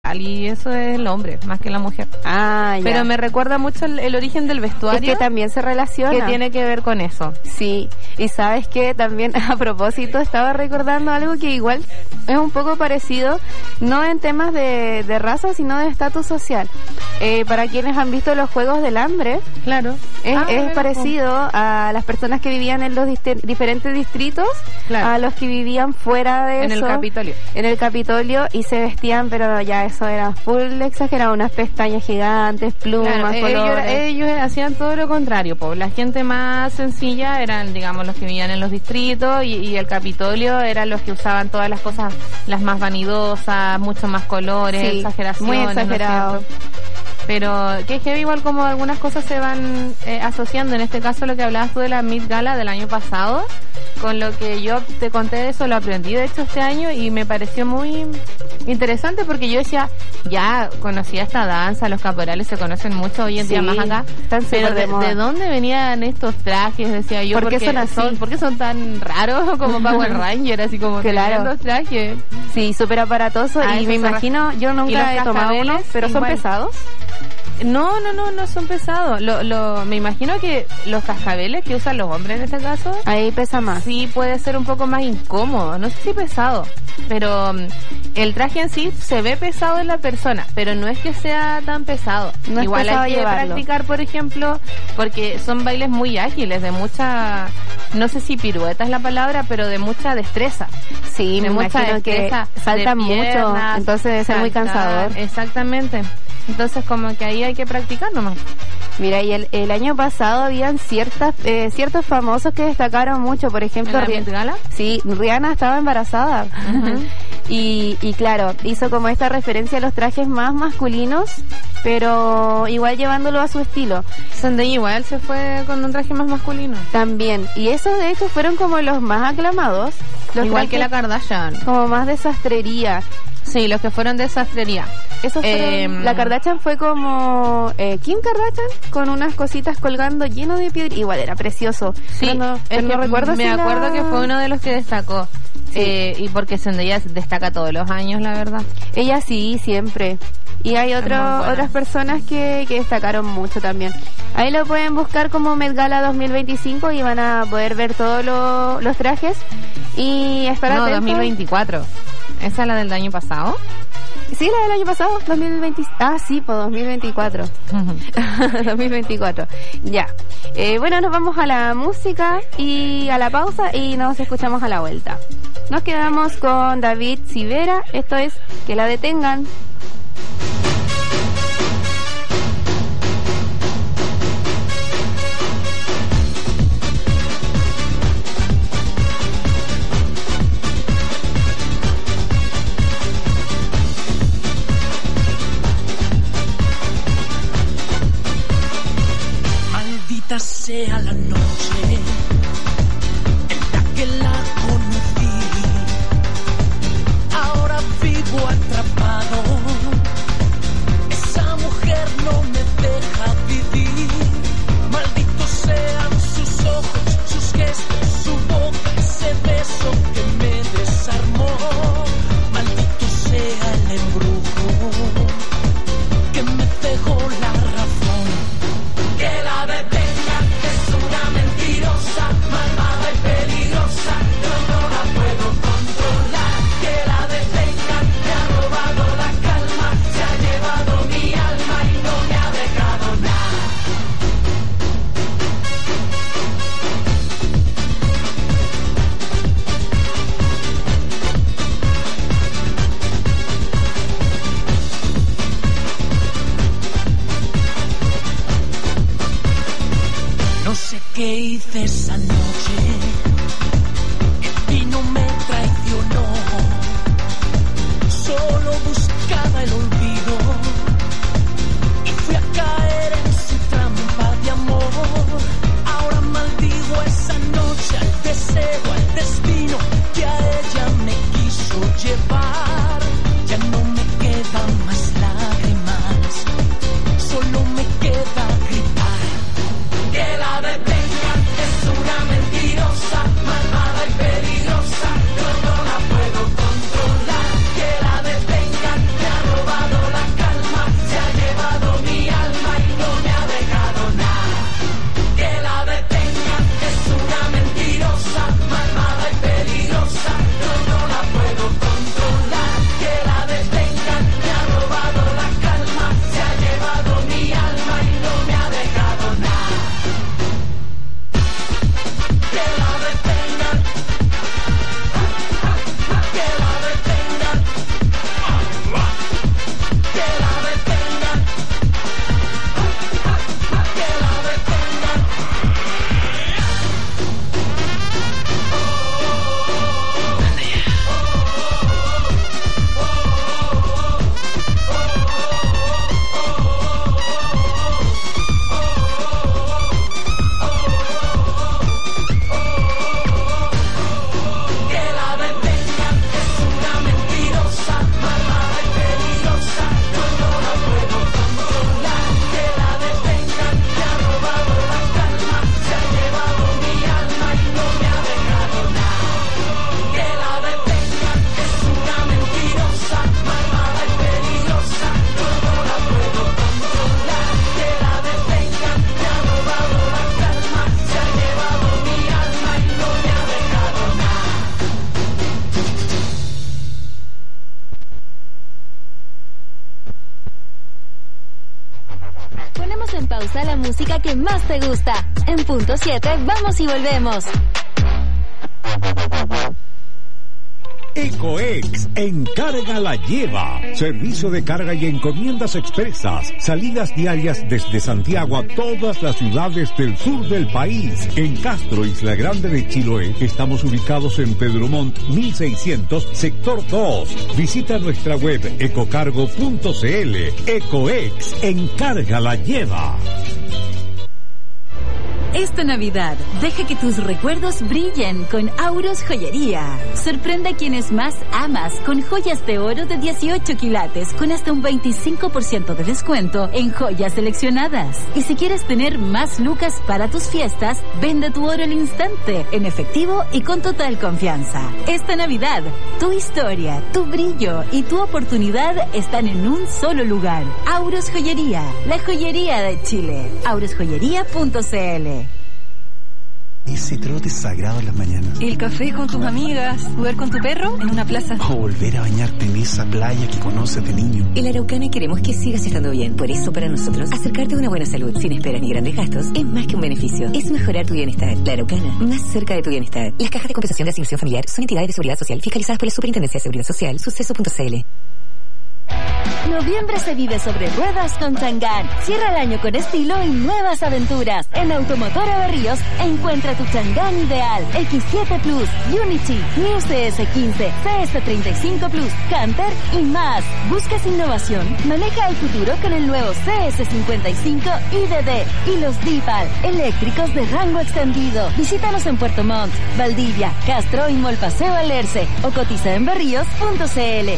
y eso es el hombre, más que la mujer. Ah, ya. Pero me recuerda mucho el origen del vestuario. Es que también se relaciona. Que tiene que ver con eso. Sí, y sabes que también a propósito estaba recordando algo que igual es un poco parecido, no en temas de raza, sino de estatus social. Para quienes han visto los Juegos del Hambre, claro, es parecido a las personas que vivían en los diferentes distritos, claro, a los que vivían fuera de en eso. En el Capitolio, y se vestían, pero ya eso era full exagerado, unas pestañas gigantes, plumas, claro, colores. Ellos hacían todo lo contrario, po. La gente más sencilla eran, digamos, los que vivían en los distritos, y el Capitolio eran los que usaban todas las cosas, las más vanidosas, mucho más colores, sí, exageraciones. Muy exagerado. ¿No? Pero que es que igual como algunas cosas se van asociando, en este caso lo que hablabas tú de la Met Gala del año pasado, con lo que yo te conté de eso, lo aprendí de hecho este año y me pareció muy interesante porque yo decía, ya conocía esta danza, los caporales se conocen mucho hoy en día más acá, pero ¿de dónde venían estos trajes? Decía yo, ¿por qué son así? ¿Por qué son tan raros como Power Ranger, así como tremendos trajes? Sí, súper aparatoso, y me imagino, yo nunca he tomado uno, pero son pesados. No son pesados. Me imagino que los cascabeles que usan los hombres en este caso, ahí pesa más. Sí, puede ser un poco más incómodo. No sé si pesado, pero el traje en sí se ve pesado en la persona, pero no es que sea tan pesado. No igual es pesado hay que practicar, por ejemplo, porque son bailes muy ágiles, de mucha, no sé si pirueta es la palabra, pero de mucha destreza. Sí, me imagino que saltan mucho, entonces debe ser muy cansador. Exactamente. Entonces como que ahí hay que practicar nomás. Mira, y el año pasado habían ciertos famosos que destacaron mucho, por ejemplo, ¿En la Met Gala? Sí, Rihanna estaba embarazada. Uh-huh. Y claro, hizo como esta referencia a los trajes más masculinos, pero igual llevándolo a su estilo. Zendaya igual se fue con un traje más masculino. También, y esos de hecho fueron como los más aclamados. Igual que la Kardashian. Como más de sastrería. Sí, los que fueron de sastrería. Esos fueron, la Kardashian fue como Kim Kardashian con unas cositas colgando lleno de piedra. Igual era precioso. Sí, no recuerdo. Me acuerdo que fue uno de los que destacó. Sí. Y porque Zendaya destaca todos los años, la verdad. Ella sí, siempre. Y hay otras personas que destacaron mucho también. Ahí lo pueden buscar como Met Gala 2025 y van a poder ver todos los trajes. Y estar atentos. 2024. ¿Esa es la del año pasado? Sí, la del año pasado, 2020. Ah, sí, pues 2024. 2024. Ya. Bueno, nos vamos a la música y a la pausa y nos escuchamos a la vuelta. Nos quedamos con David Sivera. Esto es Que la detengan. Sea la noche en la que la conocí, ahora vivo atrapado, esa mujer no me deja vivir, malditos sean sus ojos, sus gestos, su boca, ese beso que me desarmó, maldito sea el embrujo que me dejó la razón, que la detenga. Mentirosa, malvada y peligrosa, yo no la puedo controlar, que la detengan, me ha robado la calma, se ha llevado mi alma y no me ha dejado nada. No sé qué hice esa noche, el vino me traicionó, solo buscaba el olvido y fui a caer en su trampa de amor. Ahora maldigo esa noche, al deseo, al destino que a ella me quiso llevar. Ya no me quedan más lágrimas, solo me queda gritar. Que la detengan, es una mentirosa, Ponemos en pausa la música que más te gusta. En punto 7, vamos y volvemos. Ecoex, Encarga la Lleva. Servicio de carga y encomiendas expresas. Salidas diarias desde Santiago a todas las ciudades del sur del país. En Castro, Isla Grande de Chiloé, estamos ubicados en Pedro Montt 1600, sector 2. Visita nuestra web ecocargo.cl. Ecoex, Encarga la Lleva. Esta Navidad, deja que tus recuerdos brillen con Auros Joyería. Sorprende a quienes más amas con joyas de oro de 18 quilates con hasta un 25% de descuento en joyas seleccionadas. Y si quieres tener más lucas para tus fiestas, vende tu oro al instante, en efectivo y con total confianza. Esta Navidad, tu historia, tu brillo y tu oportunidad están en un solo lugar. Auros Joyería, la joyería de Chile. aurosjoyería.cl. Ese trote sagrado en las mañanas. El café con tus amigas, jugar con tu perro en una plaza. O volver a bañarte en esa playa que conoces de niño. En La Araucana queremos que sigas estando bien. Por eso, para nosotros, acercarte a una buena salud sin esperas ni grandes gastos es más que un beneficio. Es mejorar tu bienestar. La Araucana, más cerca de tu bienestar. Las cajas de compensación de asignación familiar son entidades de seguridad social fiscalizadas por la Superintendencia de Seguridad Social, suceso.cl. Noviembre se vive sobre ruedas con Chang'an. Cierra el año con estilo y nuevas aventuras. En Automotora Berríos encuentra tu Chang'an ideal. X7 Plus, Unity, New CS15, CS35 Plus, Canter y más. ¿Buscas innovación? Maneja el futuro con el nuevo CS55 IDD y los Dipal, eléctricos de rango extendido. Visítanos en Puerto Montt, Valdivia, Castro y Molpaseo Alerce o cotiza en berríos.cl.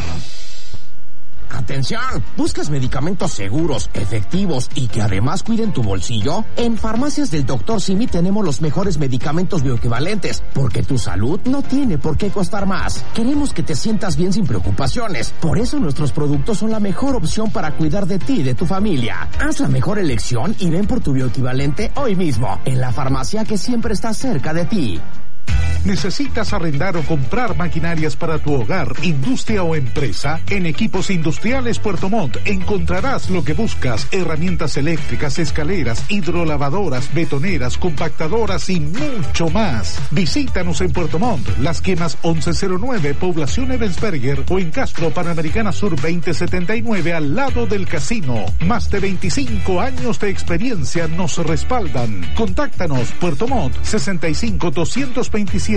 ¡Atención! ¿Buscas medicamentos seguros, efectivos y que además cuiden tu bolsillo? En Farmacias del Dr. Simi tenemos los mejores medicamentos bioequivalentes, porque tu salud no tiene por qué costar más. Queremos que te sientas bien sin preocupaciones. Por eso nuestros productos son la mejor opción para cuidar de ti y de tu familia. Haz la mejor elección y ven por tu bioequivalente hoy mismo, en la farmacia que siempre está cerca de ti. ¿Necesitas arrendar o comprar maquinarias para tu hogar, industria o empresa? En Equipos Industriales Puerto Montt encontrarás lo que buscas: herramientas eléctricas, escaleras, hidrolavadoras, betoneras, compactadoras y mucho más. Visítanos en Puerto Montt, Las Quemas 1109, Población Ebensberger, o en Castro, Panamericana Sur 2079, al lado del casino. Más de 25 años de experiencia nos respaldan. Contáctanos: Puerto Montt 65 227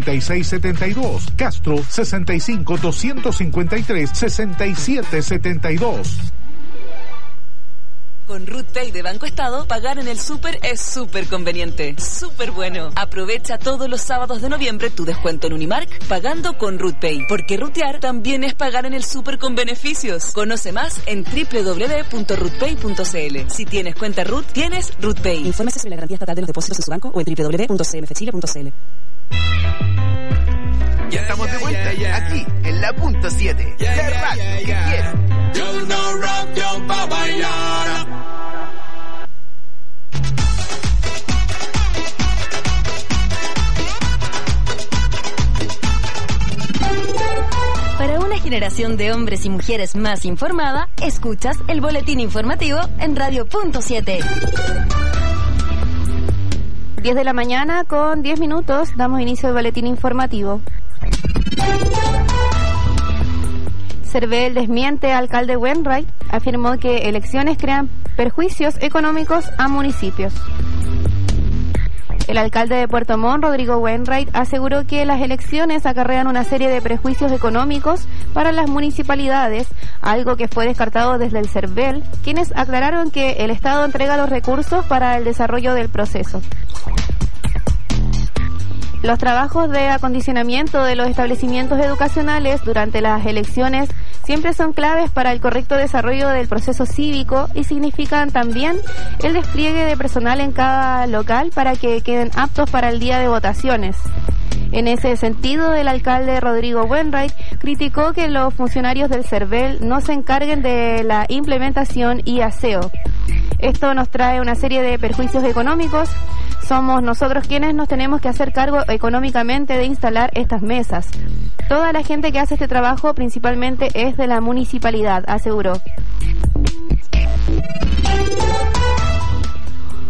3672, Castro 65 253 6772. Con RootPay de Banco Estado, pagar en el súper es súper conveniente. Súper bueno. Aprovecha todos los sábados de noviembre tu descuento en Unimark pagando con RootPay. Porque rutear también es pagar en el súper con beneficios. Conoce más en www.rootpay.cl. Si tienes cuenta Root, tienes RootPay. Infórmese sobre la garantía estatal de los depósitos en su banco o en www.cmfchile.cl. Ya estamos de vuelta aquí en la punto 7. La radio que quiero. Yo no rock, yo pa' bailar. Para una generación de hombres y mujeres más informada, escuchas el boletín informativo en Radio Punto 7. 10 de la mañana con 10 minutos, damos inicio al boletín informativo. Cervel desmiente al alcalde Wainwright, afirmó que elecciones crean perjuicios económicos a municipios. El alcalde de Puerto Montt, Rodrigo Wainwright, aseguró que las elecciones acarrean una serie de prejuicios económicos para las municipalidades, algo que fue descartado desde el Cervel, quienes aclararon que el Estado entrega los recursos para el desarrollo del proceso. Los trabajos de acondicionamiento de los establecimientos educacionales durante las elecciones siempre son claves para el correcto desarrollo del proceso cívico y significan también el despliegue de personal en cada local para que queden aptos para el día de votaciones. En ese sentido, el alcalde Rodrigo Wainwright criticó que los funcionarios del Cervel no se encarguen de la implementación y aseo. Esto nos trae una serie de perjuicios económicos. Somos nosotros quienes nos tenemos que hacer cargo económicamente de instalar estas mesas. Toda la gente que hace este trabajo principalmente es de la municipalidad, aseguró.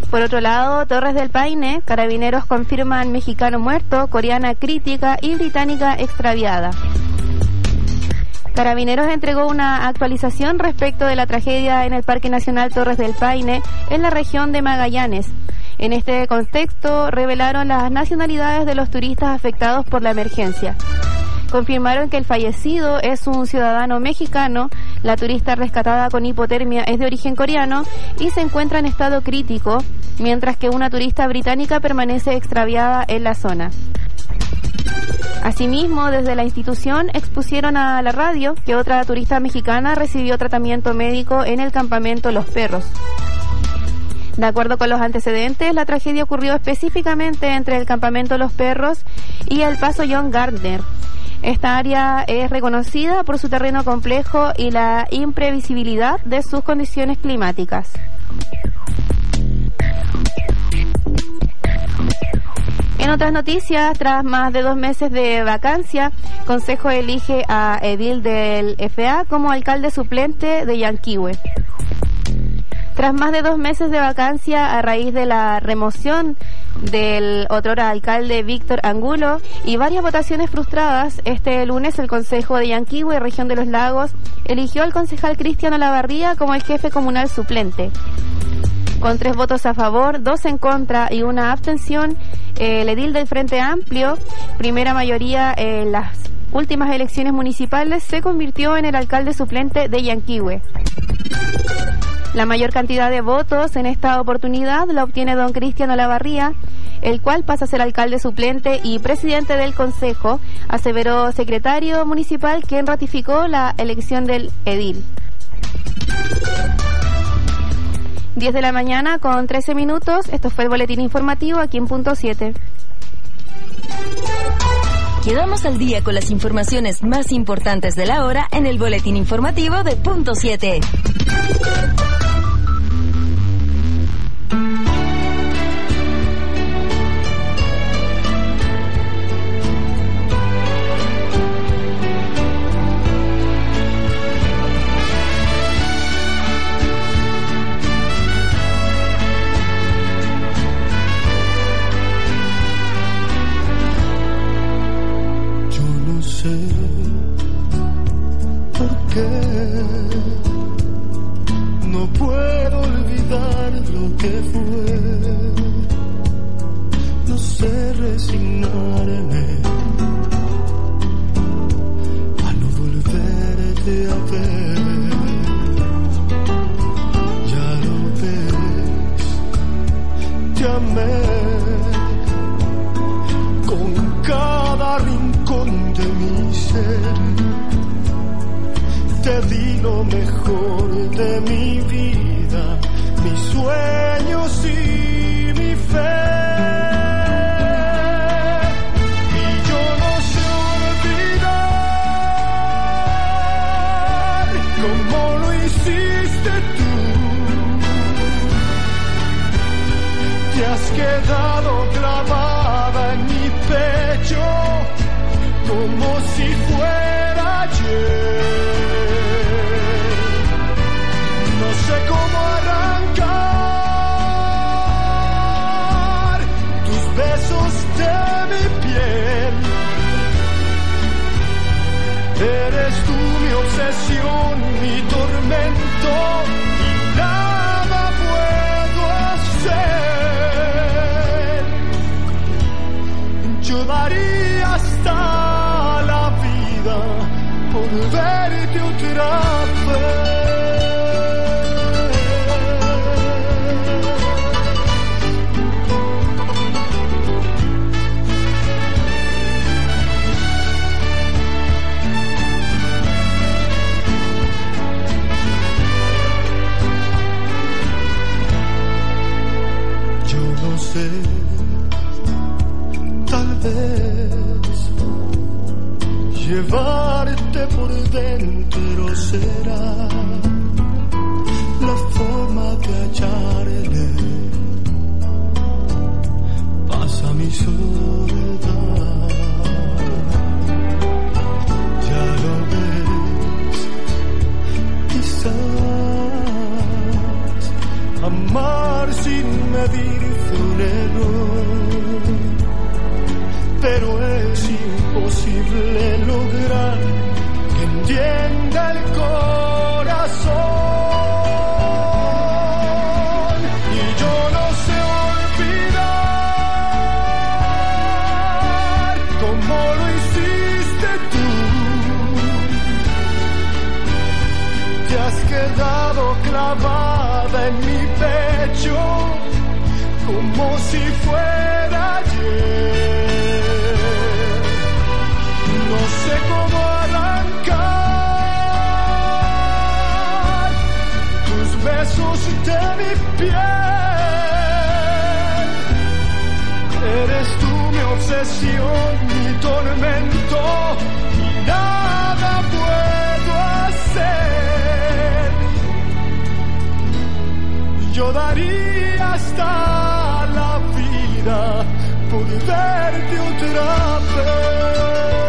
Por otro lado, Torres del Paine, carabineros confirman mexicano muerto, coreana crítica y británica extraviada. Carabineros entregó una actualización respecto de la tragedia en el Parque Nacional Torres del Paine, en la región de Magallanes. En este contexto, revelaron las nacionalidades de los turistas afectados por la emergencia. Confirmaron que el fallecido es un ciudadano mexicano, la turista rescatada con hipotermia es de origen coreano y se encuentra en estado crítico, mientras que una turista británica permanece extraviada en la zona. Asimismo, desde la institución expusieron a la radio que otra turista mexicana recibió tratamiento médico en el campamento Los Perros. De acuerdo con los antecedentes, la tragedia ocurrió específicamente entre el campamento Los Perros y el Paso John Gardner. Esta área es reconocida por su terreno complejo y la imprevisibilidad de sus condiciones climáticas. En otras noticias, tras más de 2 meses de vacancia, Consejo elige a edil del FA como alcalde suplente de Yanquihue. Tras más de 2 meses de vacancia a raíz de la remoción del otrora alcalde Víctor Angulo y varias votaciones frustradas, este lunes el Consejo de Yanquihue, región de los Lagos, eligió al concejal Cristian Olavarría como el jefe comunal suplente. Con 3 votos a favor, 2 en contra y una abstención, el edil del Frente Amplio, primera mayoría en las últimas elecciones municipales, se convirtió en el alcalde suplente de Yanquihue. La mayor cantidad de votos en esta oportunidad la obtiene don Cristian Olavarría, el cual pasa a ser alcalde suplente y presidente del Consejo, aseveró secretario municipal, quien ratificó la elección del edil. 10 de la mañana con 13 minutos. Esto fue el boletín informativo aquí en Punto 7. Quedamos al día con las informaciones más importantes de la hora en el boletín informativo de Punto 7. No puedo olvidar lo que fue, no sé resignarme a no volverte a ver. Ya lo ves, te amé con cada rincón de mi ser. Te di lo mejor de mi vida, mis sueños y mi fe. Y yo no sé olvidar cómo lo hiciste tú. Te has quedado clavada en mi pecho como si fuera ayer. No sé cómo arrancar tus besos de mi piel. Eres tú mi obsesión, mi tormento, y nada puedo hacer. Yo daría hasta la vida por verte otra vez. Tal vez llevarte por dentro será la forma de hallarle pasa mi soledad. Ya lo ves, quizás amar amar sin medir un error, pero es imposible lograr que entienda el corazón. Y yo no sé olvidar como lo hiciste tú. Te has quedado clavada en mi pecho como si fuera ayer. No sé cómo arrancar tus besos de mi piel. Eres tú mi obsesión, mi tormento, y nada puedo hacer. Yo daría hasta la vida por verte otra vez.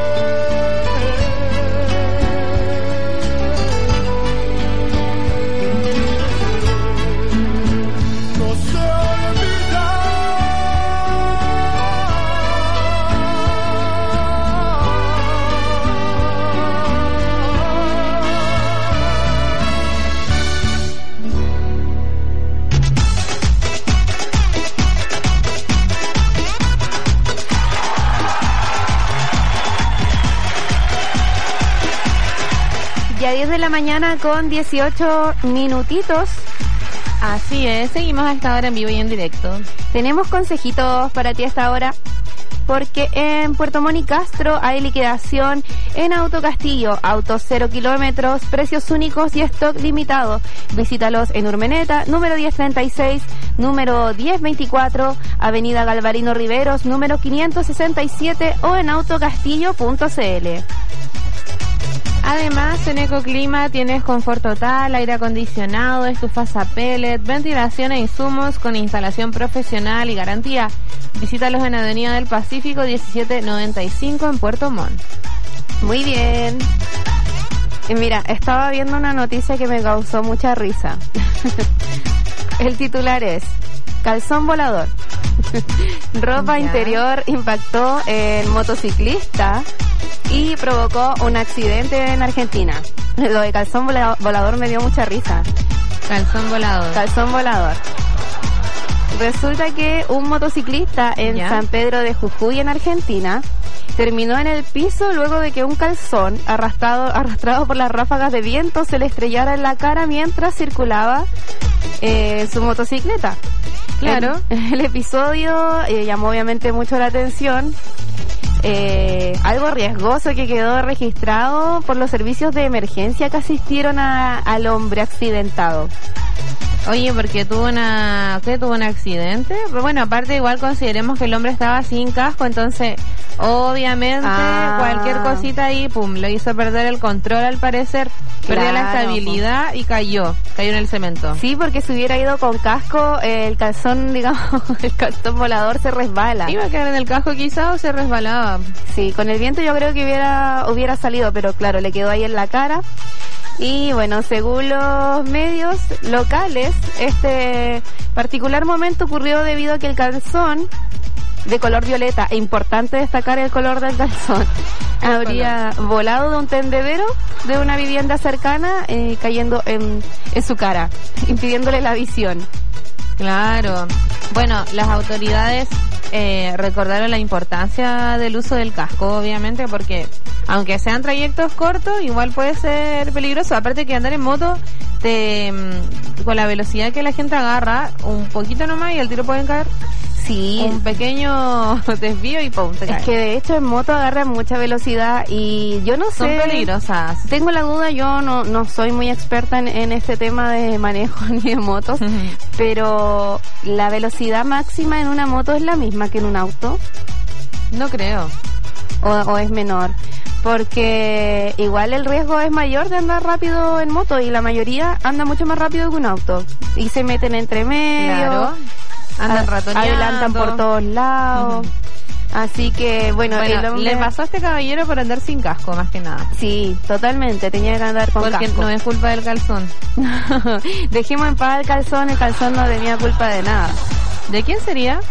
Ya 10 de la mañana con 18 minutitos. Así es, seguimos a esta hora en vivo y en directo. Tenemos consejitos para ti a esta hora, porque en Puerto Montt y Castro hay liquidación en Auto Castillo, autos 0 kilómetros, precios únicos y stock limitado. Visítalos en Urmeneta, número 1036, número 1024, Avenida Galvarino Riveros, número 567 o en autocastillo.cl. Además, en Ecoclima tienes confort total, aire acondicionado, estufas a pellet, ventilación e insumos con instalación profesional y garantía. Visítalos en Avenida del Pacífico 1795 en Puerto Montt. Muy bien. Y mira, estaba viendo una noticia que me causó mucha risa. El titular es: calzón volador. Ropa interior impactó en motociclista y provocó un accidente en Argentina. Lo de calzón volador me dio mucha risa. Calzón volador. Calzón volador. Resulta que un motociclista en San Pedro de Jujuy, en Argentina, terminó en el piso luego de que un calzón arrastrado por las ráfagas de viento se le estrellara en la cara mientras circulaba su motocicleta. Claro. El episodio llamó obviamente mucho la atención. Algo riesgoso que quedó registrado por los servicios de emergencia que asistieron al hombre accidentado. Oye, porque tuvo un accidente. Pero bueno, aparte igual consideremos que el hombre estaba sin casco, entonces obviamente cualquier cosita ahí, pum, lo hizo perder el control al parecer. Perdió la estabilidad y cayó en el cemento. Sí, porque si hubiera ido con casco, el calzón, digamos, el calzón volador se resbala. Iba a quedar en el casco quizá o se resbalaba. Sí, con el viento yo creo que hubiera salido, pero claro, le quedó ahí en la cara. Y bueno, según los medios locales, este particular momento ocurrió debido a que el calzón de color violeta, e importante destacar el color del calzón, habría volado de un tendedero de una vivienda cercana, cayendo en su cara, impidiéndole la visión. Claro. Bueno, las autoridades recordaron la importancia del uso del casco, obviamente, porque aunque sean trayectos cortos, igual puede ser peligroso. Aparte que andar en moto, con la velocidad que la gente agarra, un poquito nomás y el tiro pueden caer. Sí. Un pequeño desvío y pum, te cae. Es que de hecho en moto agarran mucha velocidad y yo no sé. Son peligrosas. Tengo la duda, yo no soy muy experta en este tema de manejo ni de motos, pero ¿la velocidad máxima en una moto es la misma que en un auto? No creo. ¿O es menor? Porque igual el riesgo es mayor de andar rápido en moto y la mayoría anda mucho más rápido que un auto. Y se meten entre medio. Claro. Andan ratoneando. Adelantan por todos lados. Así que, bueno, el hombre... le pasó a este caballero por andar sin casco, más que nada. Sí, totalmente, tenía que andar con porque casco. No es culpa del calzón. Dejemos en paz el calzón no tenía culpa de nada. ¿De quién sería?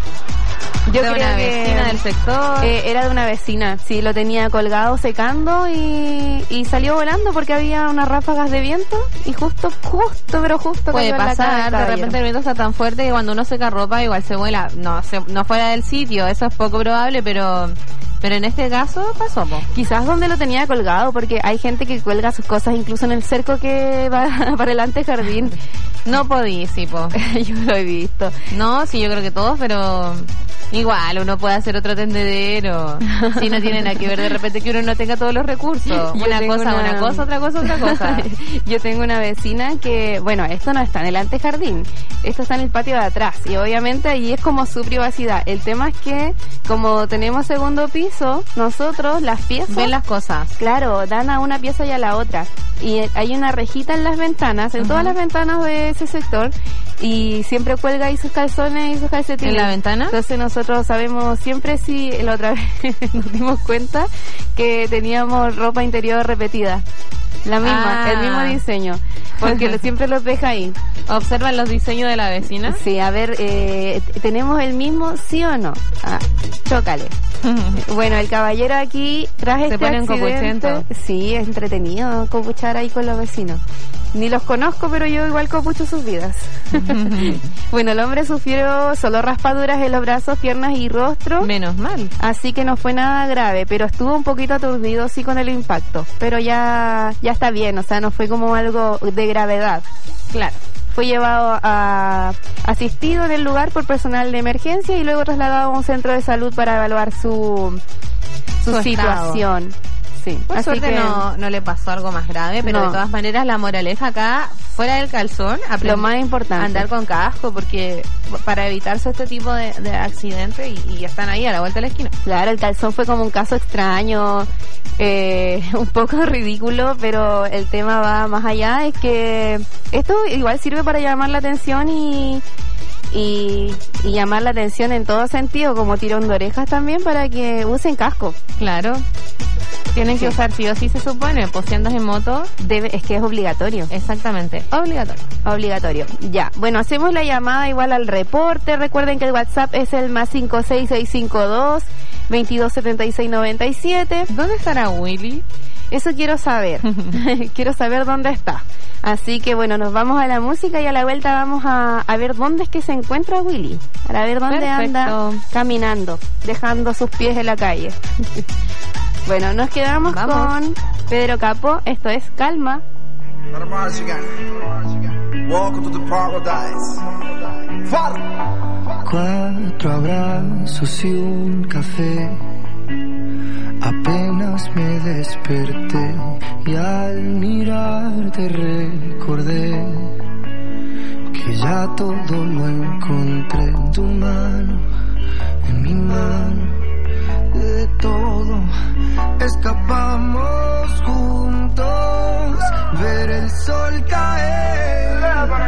Yo de creo una vecina del sector. Era de una vecina, sí, lo tenía colgado secando y salió volando porque había unas ráfagas de viento y justo puede pasar, de repente el viento está tan fuerte que cuando uno seca ropa igual se vuela, no fuera del sitio, eso es poco probable, pero en este caso pasó, po. Quizás donde lo tenía colgado, porque hay gente que cuelga sus cosas incluso en el cerco que va para el antejardín. No podí, sí, po. Yo lo he visto. No, sí, yo creo que todos, pero igual uno puede hacer otro tendedero. Si no tiene nada que ver de repente que uno no tenga todos los recursos. Una cosa, otra cosa. Yo tengo una vecina que, bueno, esto no está en el antejardín, esto está en el patio de atrás y obviamente allí es como su privacidad. El tema es que como tenemos segundo piso, nosotros las piezas ven las cosas. Claro, dan a una pieza y a la otra. Y hay una rejita en las ventanas, en todas las ventanas de ese sector, y siempre cuelga ahí sus calzones y sus calcetines. ¿En la ventana? Entonces nosotros sabemos siempre, si la otra vez nos dimos cuenta que teníamos ropa interior repetida. La misma, el mismo diseño, porque siempre los deja ahí. ¿Observan los diseños de la vecina? Sí, a ver, ¿tenemos el mismo, sí o no? Chócale. Bueno, el caballero aquí traje este accidente. Sí, es entretenido copuchar ahí con los vecinos. Ni los conozco, pero yo igual copucho sus vidas. Bueno, el hombre sufrió solo raspaduras en los brazos, piernas y rostro. Menos mal. Así que no fue nada grave, pero estuvo un poquito aturdido sí con el impacto. Pero ya está bien, o sea, no fue como algo de gravedad. Claro. Fue llevado asistido en el lugar por personal de emergencia y luego trasladado a un centro de salud para evaluar su situación. Sí. Por suerte no le pasó algo más grave, pero de todas maneras la moraleja acá, fuera del calzón, lo más importante, andar con casco, porque para evitarse este tipo de accidentes y están ahí a la vuelta de la esquina. Claro, el calzón fue como un caso extraño, un poco ridículo, pero el tema va más allá, es que esto igual sirve para llamar la atención y llamar la atención en todo sentido, como tirón de orejas también, para que usen casco. Claro. Tienen que usar sí o sí, se supone, pues si andas en moto, es que es obligatorio. Exactamente, obligatorio. Ya, bueno, hacemos la llamada igual al reporte. Recuerden que el WhatsApp es el más 56652 227697. ¿Dónde estará Willy? Eso quiero saber. Quiero saber dónde está. Así que bueno, nos vamos a la música y a la vuelta vamos a ver dónde es que se encuentra Willy. Para ver dónde anda caminando, dejando sus pies en la calle. Bueno, nos quedamos con Pedro Capó. Esto es Calma. Cuatro abrazos y un café. Apenas me desperté y al mirarte recordé que ya todo lo encontré en tu mano, en mi mano. De todo escapamos juntos, ver el sol caer.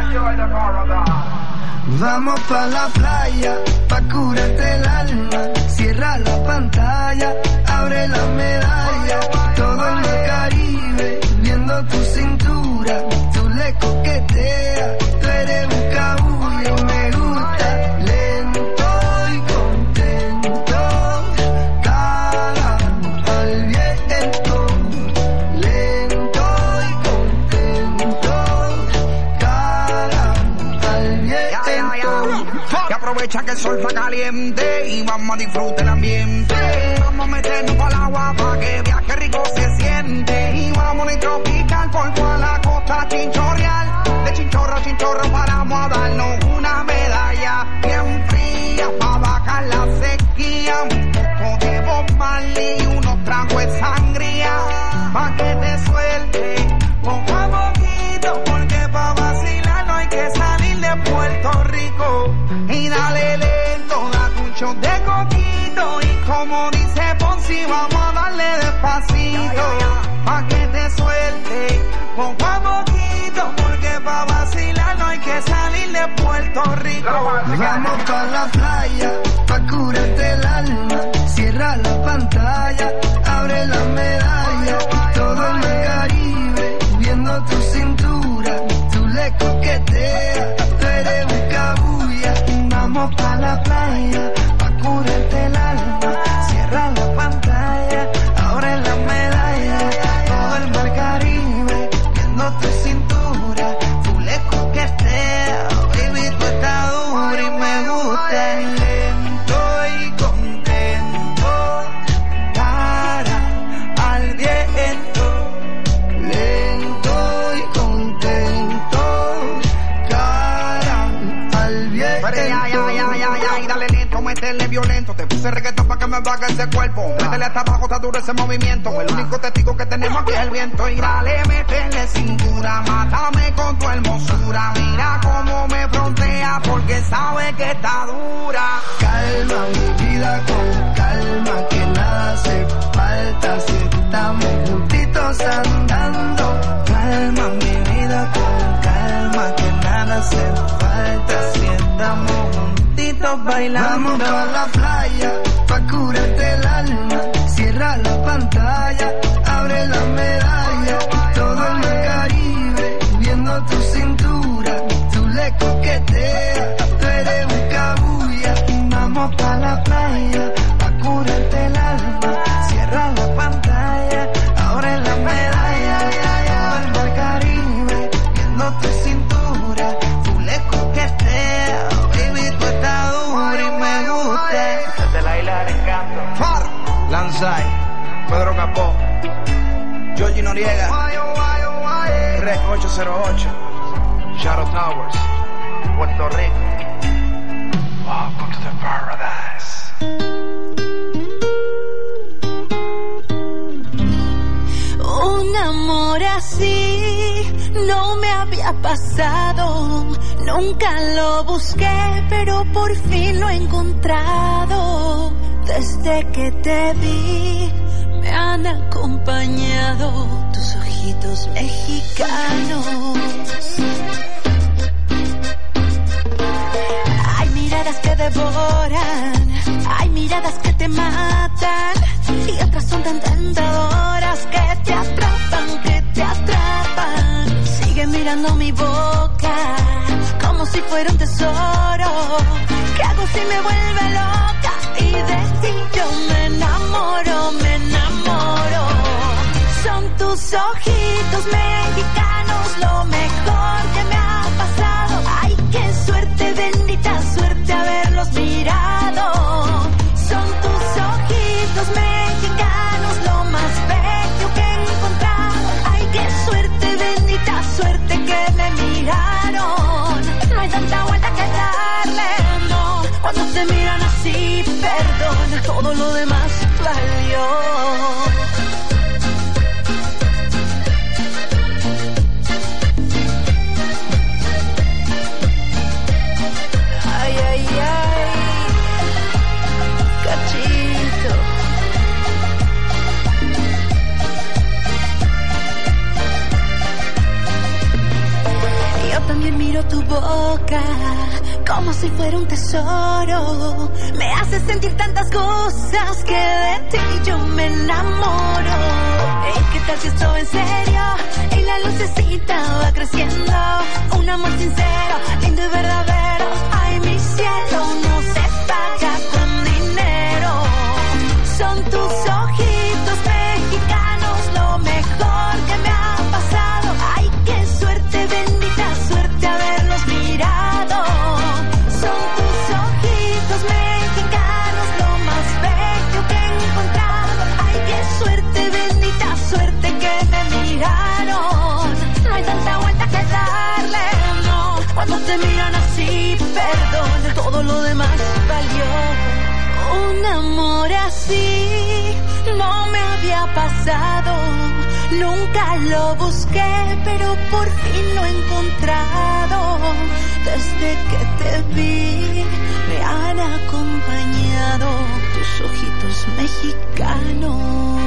Vamos pa' la playa, pa' curarte el alma. Cierra la pantalla, abre la medalla. Todo en el Caribe, viendo tu cintura. Tú le coqueteas, tú eres un cabullo. Me gusta lento y contento. Caga al viento, lento y contento. Caga al viento. Y aprovecha que el sol está caliente y vamos a disfrutar el ambiente. Vamos a meternos para el agua para que viaje rico se siente. Y vamos a tropical por toda la costa chinchorreal. De chinchorro a chinchorro paramos a darnos una medalla bien fría para bajar la sequía. Un poco de Bob Marley y unos tragos de sangría pa' que te suelte poco a poquito, porque pa' vacilar no hay que salir de Puerto Rico. Y dale lento, date un shot de coquito. Y como dice Ponzi, vamos a darle despacito pa' que te suelte poco a poquito, porque pa' vacilar no hay que salir de Puerto Rico. Vamos pa' la playa, pa' curarte el alma. cierra la pantalla, abre la medalla, todo el Caribe, viendo tu cintura, tú le coqueteas, tú eres un cabulla, vamos pa' la playa, pa' curarte el alma, cierra la pantalla, abre la medalla, todo el mar Caribe, viendo tu cintura, tú le coqueteas, baby, tú estás dura y me gusta. Lento y contento, cara al viento. Lento y contento, cara al viento. Ay, dale lento, métele violento. Te puse reggaetón pa' que me baje ese cuerpo. Métele hasta abajo, está duro ese movimiento. El único testigo que tenemos aquí es el viento. Y dale, métele cintura, mátame con tu hermosura. Mira cómo me frontea porque sabe que está dura. Calma mi vida con calma, que nada hace falta si estamos juntitos andando. Calma mi vida con calma, que nada hace falta si estamos juntitos bailando. Vamos pa' la playa, pa' curarte el alma, cierra la pantalla, abre la medalla, todo el Caribe, viendo tu cintura, tú le coqueteas, tú eres un cabulla, vamos pa' la playa, pa' curarte el alma, cierra la pantalla, abre la medalla, todo el Caribe, viendo tu cintura, tú le coqueteas, baby, tú estás dura y me gusta. Desde la isla del encanto, Lanzai, Pedro Capó, Georgie Noriega, Rec 808, Shadow Towers, Puerto Rico. Welcome to the paradise. Un amor así no me había pasado, nunca lo busqué, pero por fin lo he encontrado. Desde que te vi me han acompañado tus ojitos mexicanos. Hay miradas que devoran, hay miradas que te matan, y otras son tan tentadoras que te atrapan, que te atrapan. Sigue mirando mi boca como si fuera un tesoro. ¿Qué hago si me vuelve loca? Y de ti yo me enamoro, me enamoro. Son tus ojitos mexicanos lo mejor que me ha pasado. Ay, qué suerte, bendita suerte haberlos mirado. Son tus ojitos mexicanos lo más bello que he encontrado. Ay, qué suerte, bendita suerte que me miraron. No hay tanta vuelta que darle, no. Cuando te miran así, perdón, todo lo demás valió. Cachito. Yo también miro tu boca como si fuera un tesoro. Me hace sentir tantas cosas que de ti yo me enamoro. ¿Qué tal si esto en serio? Y la lucecita va creciendo. Un amor sincero, lindo y verdadero. Ay, mi cielo, no se paga con dinero. Son tus ojitos mexicanos lo mejor que me ha pasado. Ay, qué suerte, bendita suerte haberlos mirado. Son tus ojitos mexicanos lo más bello que he encontrado. Ay, qué suerte, bendita suerte que me miraron. No hay tanta vuelta que darle, no. Cuando te miran así, perdón, todo lo demás valió. Un amor así no me había pasado, nunca lo busqué, pero por fin lo he encontrado. Desde que te vi me han acompañado tus ojitos mexicanos.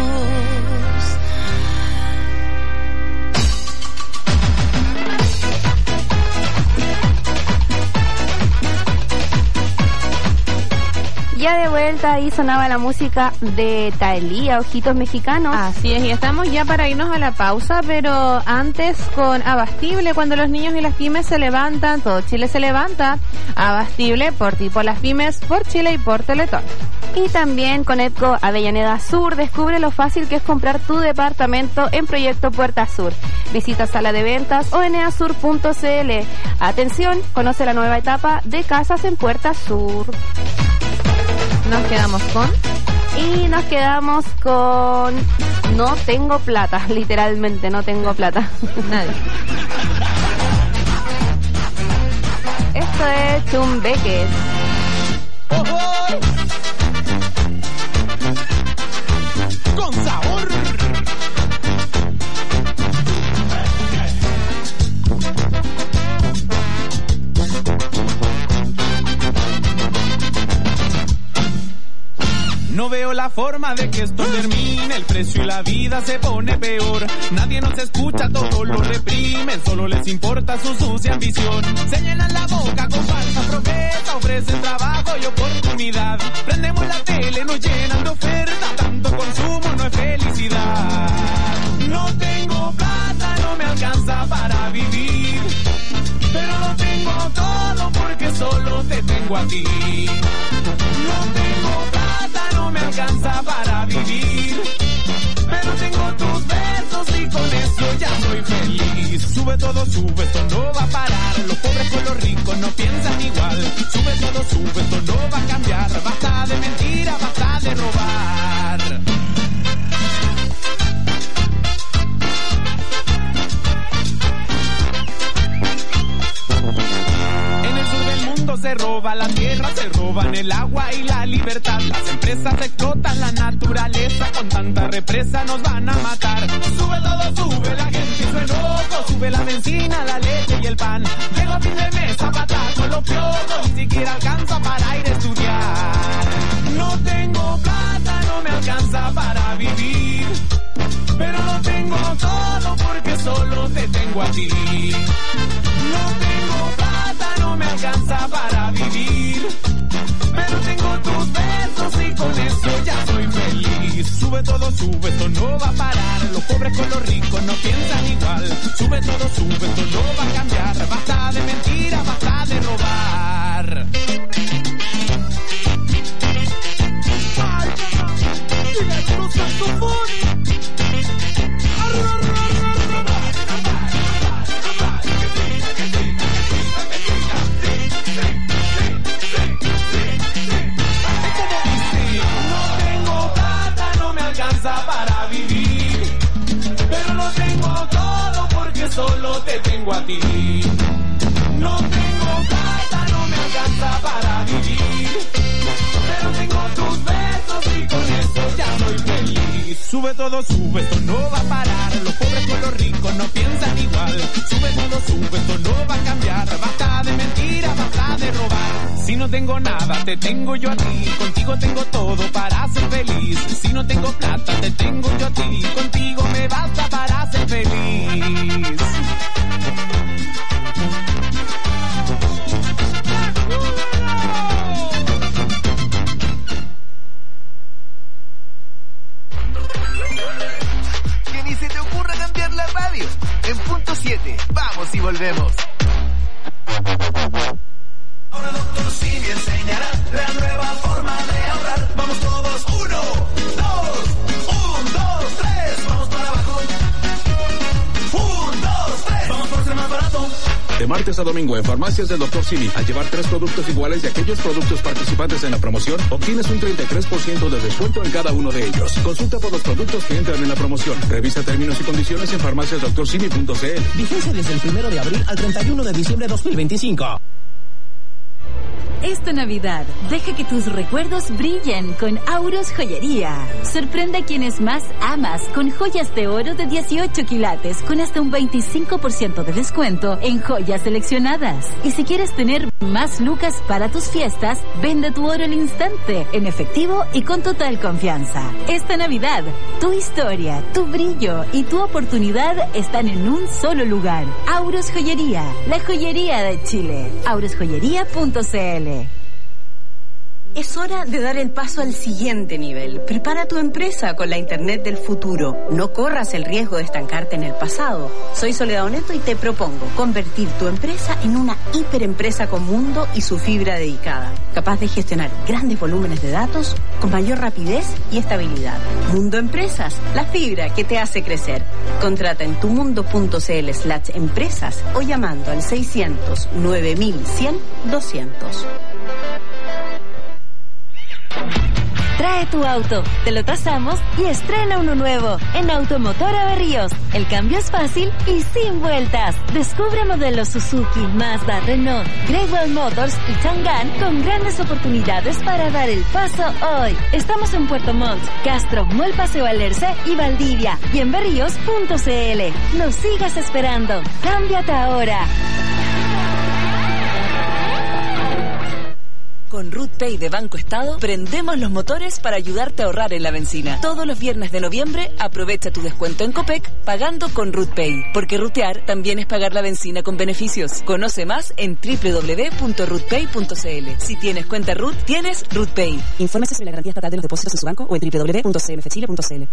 Y Ya de vuelta ahí sonaba la música de Thalía, Ojitos Mexicanos. Así es, y estamos ya para irnos a la pausa, pero antes con Abastible, cuando los niños y las pymes se levantan, todo Chile se levanta. Abastible, por ti, por las pymes, por Chile y por Teletón. Y también con EPCO Avellaneda Sur, descubre lo fácil que es comprar tu departamento en Proyecto Puerta Sur. Visita sala de ventas o eneasur.cl. Atención, conoce la nueva etapa de casas en Puerta Sur. Nos quedamos con... Y nos quedamos con... No tengo plata, literalmente no tengo plata. Nadie. Esto es Chumbeques. ¡Oh, oh! Con sabor. No veo la forma de que esto termine, el precio y la vida se pone peor. Nadie nos escucha, todo lo reprimen, solo les importa su sucia ambición. Se llenan la boca con falsa promesa, ofrecen trabajo y oportunidad. Prendemos la tele, nos llenan de oferta, tanto consumo no es felicidad. No tengo plata, no me alcanza para vivir, pero lo tengo todo porque solo te tengo a ti. No tengo plata, no me alcanza para vivir, pero tengo tus besos y con eso ya soy feliz. Sube todo, sube, esto no va a parar. Los pobres con los ricos no piensan igual. Sube todo, sube, esto no va a cambiar. Basta de mentira, basta de robar. Se roba la tierra, se roban el agua y la libertad. Las empresas explotan la naturaleza, con tanta represa nos van a matar. Sube todo, sube la gente y su enojo, sube la benzina, la leche y el pan. Llega a fin de mes a patar con los piojos, ni siquiera alcanza para ir a estudiar. No tengo plata, no me alcanza para vivir, pero lo tengo todo porque solo te tengo a ti. No tengo plata, no me alcanza para vivir, pero tengo tus besos y con eso ya soy feliz. Sube todo, sube, esto no va a parar. Los pobres con los ricos no piensan igual. Sube todo, sube, esto no va a cambiar. Basta de mentira, basta de robar. Ay, diga tu saxofón. Para vivir, pero lo tengo todo porque solo te tengo a ti. No tengo plata, no me alcanza para vivir, pero tengo tus besos y con eso ya soy feliz. Sube todo, sube, esto no va a parar. Los pobres con los ricos no piensan igual. Sube todo, sube, esto no va a cambiar. Basta de mentira, basta de robar. Si no tengo nada, te tengo yo a ti. Contigo tengo todo para ser feliz. Si no tengo plata, te tengo yo a ti. Contigo me basta para ser feliz. Que ni se te ocurra cambiar la radio. En punto 7, vamos y volvemos. Ahora Doctor Simi enseñará la nueva forma de ahorrar. Vamos todos, 1, 2, 3, vamos para abajo. 1, 2, 3, vamos por ser más barato. De martes a domingo en Farmacias del Dr. Simi, al llevar 3 productos iguales de aquellos productos participantes en la promoción, obtienes un 33% de descuento en cada uno de ellos. Consulta por los productos que entran en la promoción. Revisa términos y condiciones en farmaciasdoctorsimi.cl. Vigencia desde el 1 de abril al 31 de diciembre de 2025. Esta Navidad, deja que tus recuerdos brillen con Auros Joyería. Sorprende a quienes más amas con joyas de oro de 18 quilates con hasta un 25% de descuento en joyas seleccionadas. Y si quieres tener más lucas para tus fiestas, vende tu oro al instante, en efectivo y con total confianza. Esta Navidad, tu historia, tu brillo y tu oportunidad están en un solo lugar. Auros Joyería, la joyería de Chile. aurosjoyería.cl. Es hora de dar el paso al siguiente nivel. Prepara tu empresa con la Internet del futuro. No corras el riesgo de estancarte en el pasado. Soy Soledad Oneto y te propongo convertir tu empresa en una hiperempresa con mundo y su fibra dedicada, capaz de gestionar grandes volúmenes de datos con mayor rapidez y estabilidad. Mundo Empresas, la fibra que te hace crecer. Contrata en tumundo.cl/empresas o llamando al 600 9100 200. Trae tu auto, te lo tasamos y estrena uno nuevo en Automotora Berríos. El cambio es fácil y sin vueltas. Descubre modelos Suzuki, Mazda, Renault, Great Wall Motors y Chang'an con grandes oportunidades para dar el paso hoy. Estamos en Puerto Montt, Castro, Mall Paseo Alerce y Valdivia y en berríos.cl. No sigas esperando. Cámbiate ahora. Con RootPay de Banco Estado, prendemos los motores para ayudarte a ahorrar en la benzina. Todos los viernes de noviembre, aprovecha tu descuento en Copec pagando con RootPay. Porque rutear también es pagar la benzina con beneficios. Conoce más en www.rootpay.cl. Si tienes cuenta Root, tienes RootPay. Infórmese sobre la garantía estatal de los depósitos en su banco o en www.cmfchile.cl.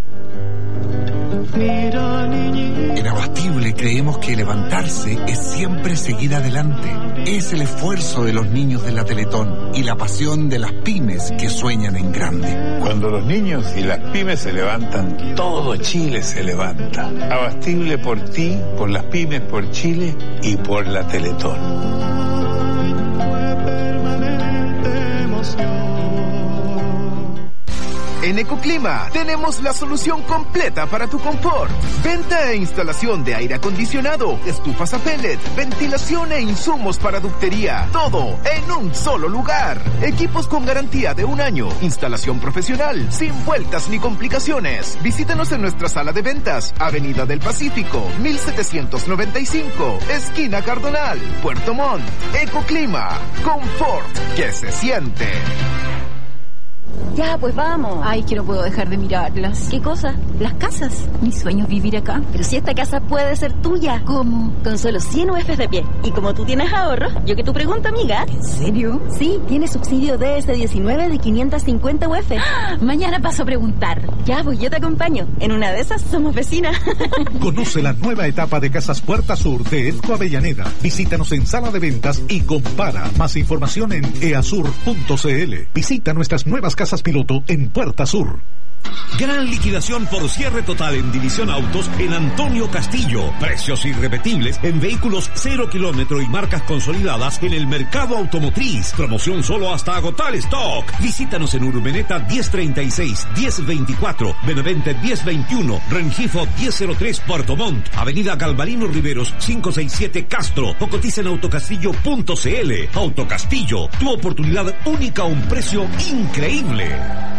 En Abastible creemos que levantarse es siempre seguir adelante. Es el esfuerzo de los niños de la Teletón y la pasión de las pymes que sueñan en grande. Cuando los niños y las pymes se levantan, todo Chile se levanta. Abastible por ti, por las pymes, por Chile y por la Teletón. En Ecoclima tenemos la solución completa para tu confort. Venta e instalación de aire acondicionado, estufas a pellet, ventilación e insumos para ductería. Todo en un solo lugar. Equipos con garantía de 1 año. Instalación profesional, sin vueltas ni complicaciones. Visítanos en nuestra sala de ventas, Avenida del Pacífico, 1795, esquina Cardonal, Puerto Montt. Ecoclima, confort que se siente. Ya, pues vamos. Ay, que no puedo dejar de mirarlas. ¿Qué cosa? Las casas. Mi sueño es vivir acá. Pero si esta casa puede ser tuya. ¿Cómo? Con solo 100 UFs de pie. Y como tú tienes ahorros, yo que tu pregunta, amiga. ¿En serio? Sí, tiene subsidio DS19 de 550 UF. Mañana paso a preguntar. Ya, pues yo te acompaño. En una de esas somos vecinas. Conoce la nueva etapa de Casas Puerta Sur de Edco Avellaneda. Visítanos en sala de ventas y compara. Más información en easur.cl. Visita nuestras nuevas casas piloto en Puerta Sur. Gran liquidación por cierre total en División Autos en Antonio Castillo. Precios irrepetibles en vehículos 0 kilómetro y marcas consolidadas en el mercado automotriz. Promoción solo hasta agotar stock. Visítanos en Urmeneta 1036, 1024, Benavente 1021, Rengifo 1003 Puerto Montt, Avenida Galvarino Riveros 567 Castro o cotiza en autocastillo.cl. Autocastillo, tu oportunidad única a un precio increíble.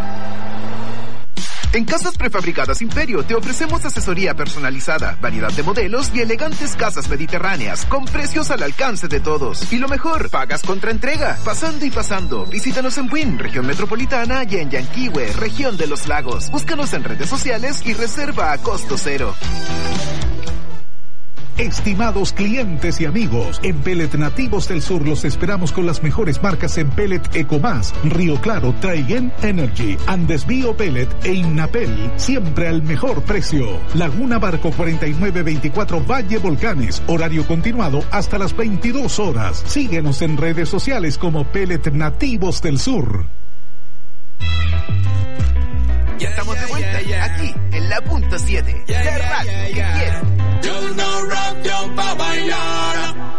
En Casas Prefabricadas Imperio te ofrecemos asesoría personalizada, variedad de modelos y elegantes casas mediterráneas con precios al alcance de todos. Y lo mejor, pagas contra entrega, pasando y pasando. Visítanos en Buin, región metropolitana, y en Yanquihue, región de los lagos. Búscanos en redes sociales y reserva a costo cero. Estimados clientes y amigos, en Pellet Nativos del Sur los esperamos con las mejores marcas en pellet Ecomás, Río Claro, Traigen Energy, Andes Bio Pellet e Innapel, siempre al mejor precio. Laguna Barco 4924 Valle Volcanes, horario continuado hasta las 22 horas. Síguenos en redes sociales como Pellet Nativos del Sur. Ya estamos de vuelta, aquí, en la punta 7. La radio que quiero. Yo no rock, yo pa' bailar.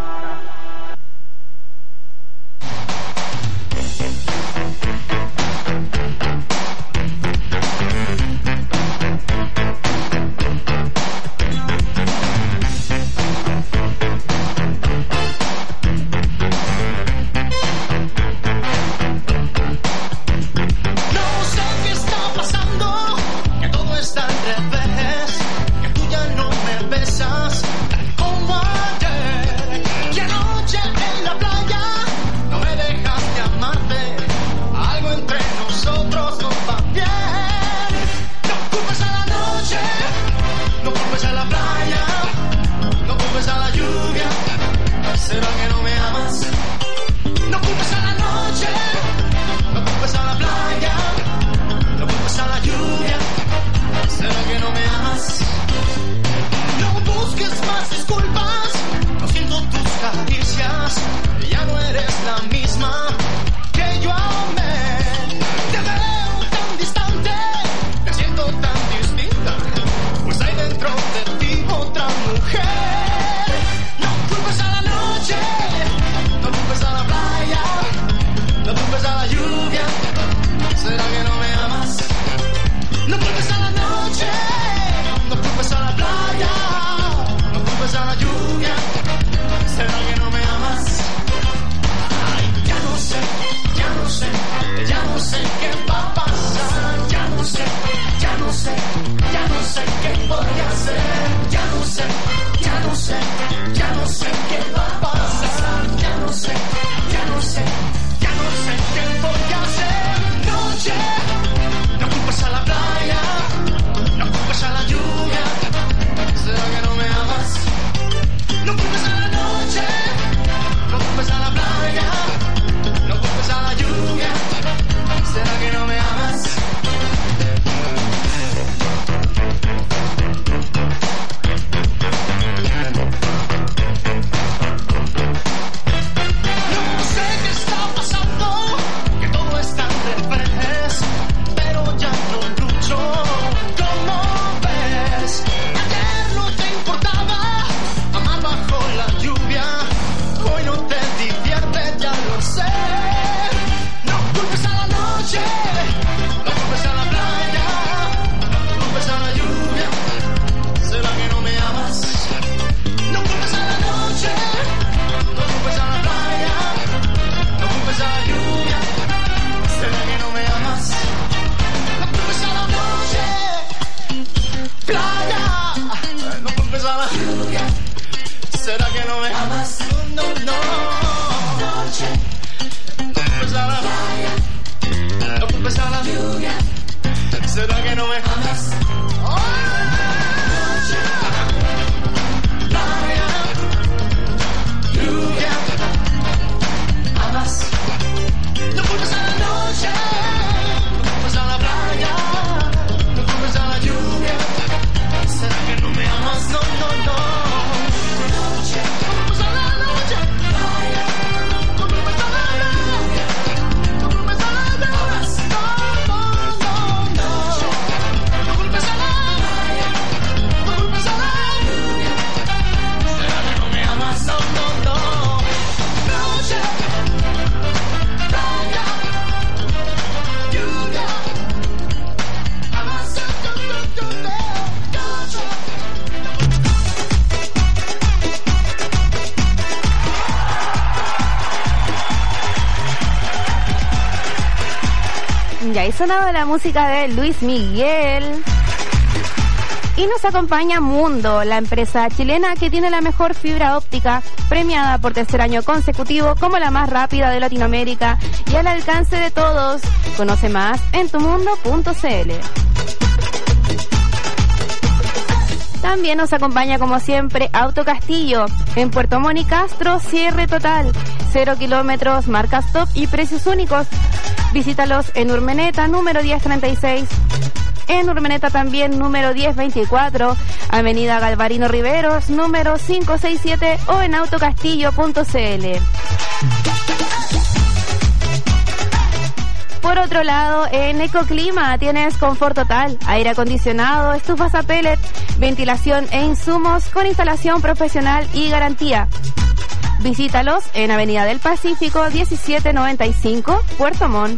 ¿Será que no me amas? No culpes a la noche, no culpes a la playa, no culpes a la lluvia. ¿Será que no me amas? No busques más disculpas, no siento tus caricias, ya no eres la misma que yo amé. Te veo tan distante, me siento tan distinta, pues hay dentro de ti otra mujer. No culpes a la noche, no culpes a la playa, no culpes a la lluvia. ¿Será que no me amas? No culpes a la noche, no culpes a la playa, no culpes a la lluvia. ¿Será que no me amas? Ay, ya no sé, ya no sé, ya no sé qué va a pasar. Ya no sé, ya no sé, ya no sé qué podría hacer. Ya no sé, ya no sé, ya no sé qué va a pasar. Ya no sé, ya no sé, ya no sé qué voy a hacer. Noche, no culpes a la playa, no culpes a la lluvia. ¿Será que no me amas? No culpes a la noche, no culpes a la playa, no culpes a la lluvia. ¿Será que no me amas? No sé qué está pasando, que todo está de frentes, pero ya no lucho. ¿Cómo ves? Ayer no te importaba amar bajo la lluvia, hoy no te divierte, ya lo sé. No culpes a la noche, no culpes a la playa, no culpes a la lluvia. ¿Será que no me amas? No culpes a la noche, no culpes a la playa, no culpes a la lluvia. ¿Será que no me amas? No culpes a la noche, playa, no culpes a la lluvia. ¿Será que no me amas? No, no, noche, no culpes a la playa, no culpes a la lluvia. ¿Será que no me amas? Noche, playa, lluvia. Amas. No culpes a la noche, no culpes a la playa, no culpes a la lluvia. ¿Será que no me amas? No, no, no. Noche, no culpes a la noche, playa, no culpes a la lluvia, no culpes a la lluvia. No, no, no, no. No culpes a la playa, no culpes a la lluvia. ¿Será que no me amas? No, no, no. Noche, playa, lluvia. Amas, Y ahí sonaba la música de Luis Miguel. Y nos acompaña Mundo, la empresa chilena que tiene la mejor fibra óptica, premiada por tercer año consecutivo como la más rápida de Latinoamérica y al alcance de todos. Conoce más en tumundo.cl. También nos acompaña como siempre Auto Castillo. En Puerto Montt y Castro, cierre total. 0 kilómetros, marcas top y precios únicos. Visítalos en Urmeneta, número 1036. En Urmeneta también, número 1024. Avenida Galvarino Riveros, número 567 o en autocastillo.cl. Por otro lado, en Ecoclima tienes confort total, aire acondicionado, estufas a pellet, ventilación e insumos con instalación profesional y garantía. Visítalos en Avenida del Pacífico 1795, Puerto Montt.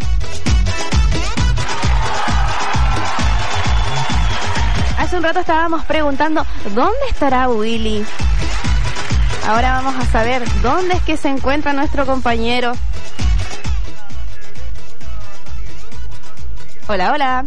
Hace un rato estábamos preguntando ¿dónde estará Willy? Ahora vamos a saber dónde es que se encuentra nuestro compañero. Hola, hola.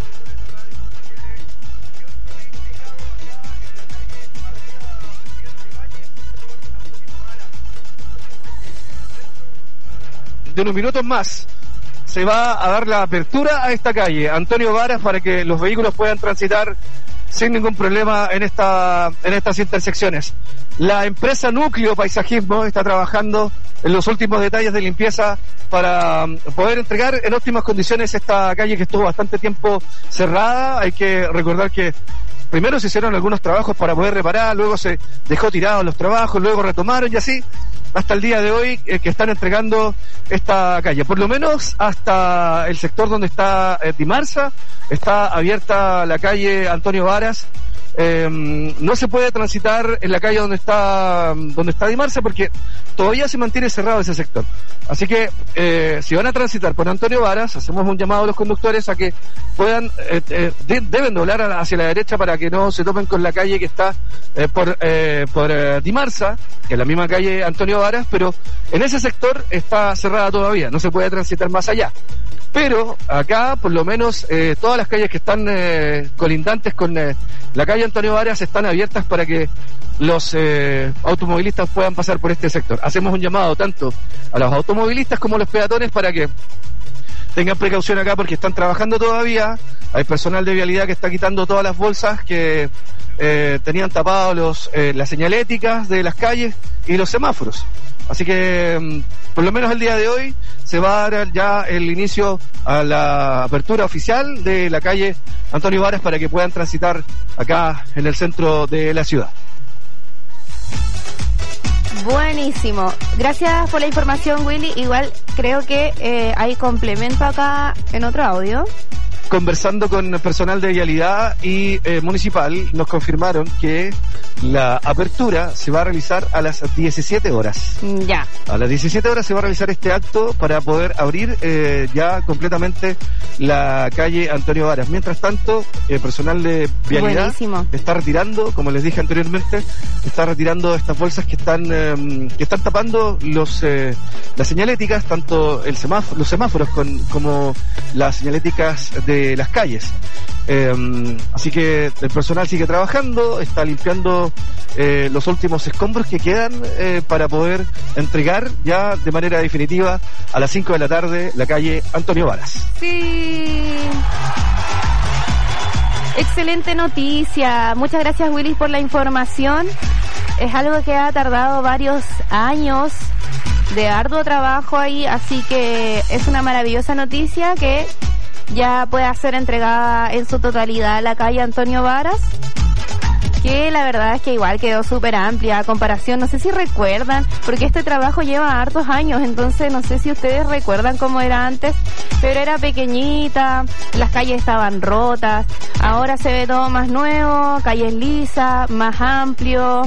De unos minutos más se va a dar la apertura a esta calle Antonio Varas para que los vehículos puedan transitar sin ningún problema en estas intersecciones. La empresa Núcleo Paisajismo está trabajando los últimos detalles de limpieza para poder entregar en óptimas condiciones esta calle que estuvo bastante tiempo cerrada. Hay que recordar que primero se hicieron algunos trabajos para poder reparar, luego se dejó tirados los trabajos, luego retomaron y así hasta el día de hoy que están entregando esta calle. Por lo menos hasta el sector donde está Dimarsa está abierta la calle Antonio Varas. No se puede transitar en la calle donde está Dimarsa porque todavía se mantiene cerrado ese sector. Así que si van a transitar por Antonio Varas, hacemos un llamado a los conductores a que puedan deben doblar hacia la derecha para que no se topen con la calle que está por Dimarsa, que es la misma calle Antonio Varas, pero en ese sector está cerrada todavía, no se puede transitar más allá. Pero acá, por lo menos, todas las calles que están colindantes con la calle Antonio Varas están abiertas para que los automovilistas puedan pasar por este sector. Hacemos un llamado tanto a los automovilistas como a los peatones para que tengan precaución acá porque están trabajando todavía. Hay personal de vialidad que está quitando todas las bolsas que tenían tapados las señaléticas de las calles y los semáforos. Así que, por lo menos el día de hoy, se va a dar ya el inicio a la apertura oficial de la calle Antonio Varas para que puedan transitar acá en el centro de la ciudad. Buenísimo. Gracias por la información, Willy. Igual creo que hay complemento acá en otro audio. Conversando con personal de vialidad y municipal, nos confirmaron que la apertura se va a realizar a las 17 horas. Ya. A las 17 horas se va a realizar este acto para poder abrir ya completamente la calle Antonio Varas. Mientras tanto, el personal de vialidad Buenísimo. está retirando, como les dije anteriormente, está retirando estas bolsas que están tapando las señaléticas, tanto los semáforos como las señaléticas de las calles. Así que el personal sigue trabajando, está limpiando los últimos escombros que quedan para poder entregar ya de manera definitiva a las 5 de la tarde la calle Antonio Varas. Sí. Excelente noticia. Muchas gracias, Willy, por la información. Es algo que ha tardado varios años de arduo trabajo ahí, así que es una maravillosa noticia que ya pueda ser entregada en su totalidad la calle Antonio Varas, que la verdad es que igual quedó súper amplia a comparación, no sé si recuerdan, porque este trabajo lleva hartos años, entonces no sé si ustedes recuerdan cómo era antes, pero era pequeñita, las calles estaban rotas, ahora se ve todo más nuevo, calles lisas, más amplio.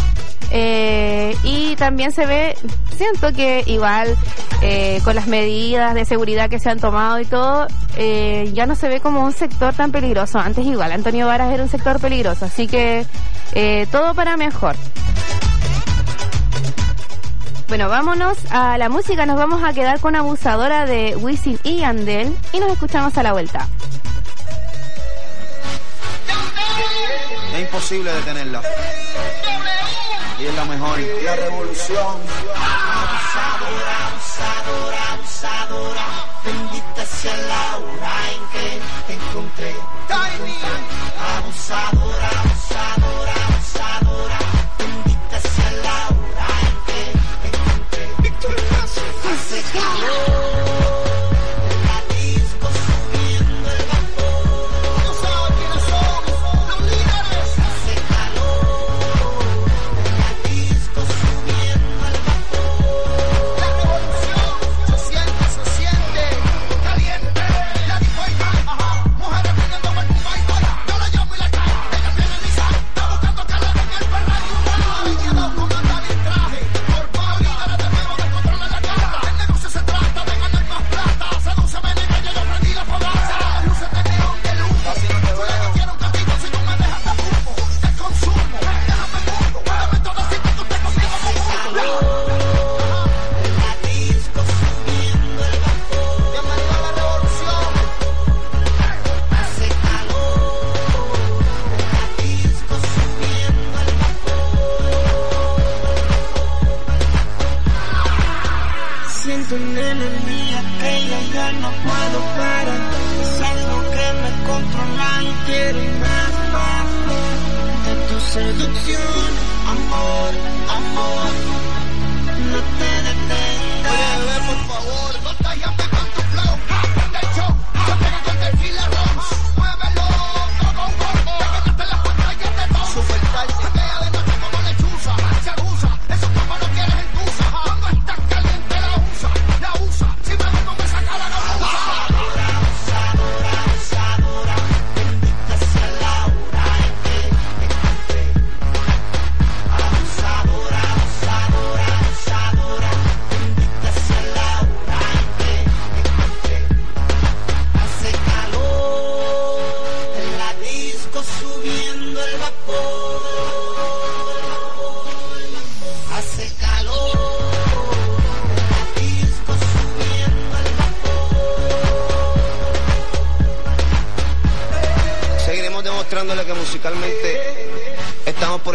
Y también se ve, siento que igual con las medidas de seguridad que se han tomado y todo, ya no se ve como un sector tan peligroso. Antes igual Antonio Varas era un sector peligroso, así que todo para mejor. Bueno, vámonos a la música, nos vamos a quedar con Abusadora de Wisin y Yandel y nos escuchamos a la vuelta. Es imposible detenerla. Y es la mejor. La revolución. Abusadora, abusadora, abusadora. Bendita sea la hora en que te encontré. Abusadora, abusadora, abusadora. Bendita sea la hora en que te encontré. Hace calor. Seducción, amor, amor, no te detengas.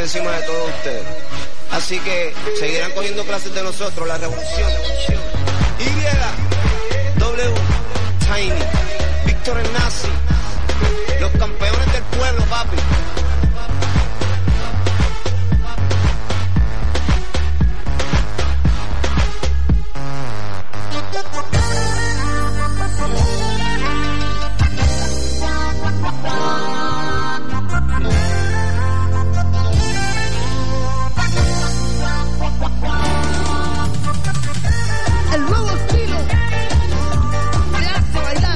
encima de todos ustedes. Así que seguirán cogiendo clases de nosotros, la revolución. Y, W, Tiny, Víctor el Nazi, los campeones del pueblo, papi. El nuevo estilo me hace bailar.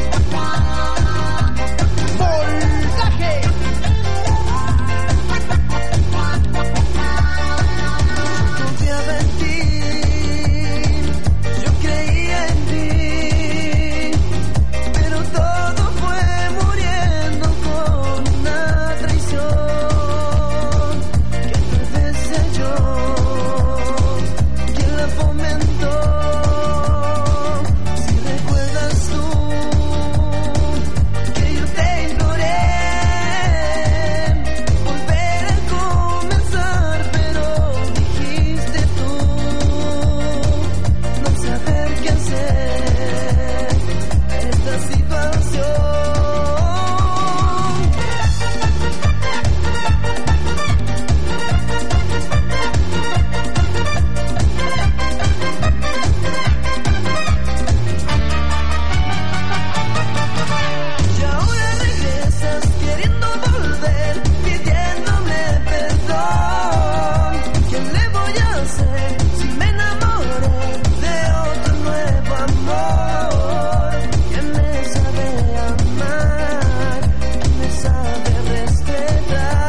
Voltaje. Confiaba en ti, yo creía en ti, pero todo fue muriendo con una traición que tal vez sé yo quien la fomentó. Si recuerdas tú que yo te imploré volver a comenzar, pero dijiste tú no saber qué hacer en esta situación. Y ahora regresas queriendo volver, pidiéndome perdón. ¿Qué le voy a hacer si me enamoré de otro nuevo amor? Que me sabe amar, que me sabe respetar.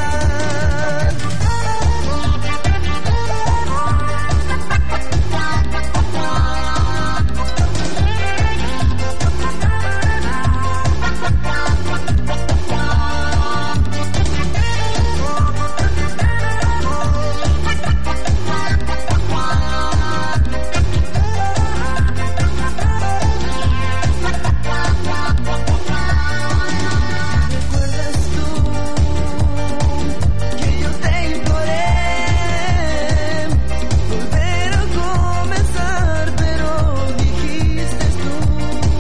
¿Recuerdas tú que yo te imploré volver a comenzar, pero dijiste tú